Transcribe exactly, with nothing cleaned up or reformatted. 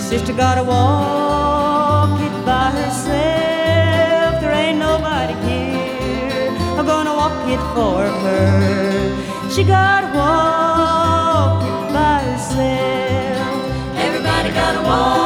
Sister gotta walk it by herself. There ain't nobody here I'm gonna walk it for her. She gotta walk it by herself. Everybody gotta walk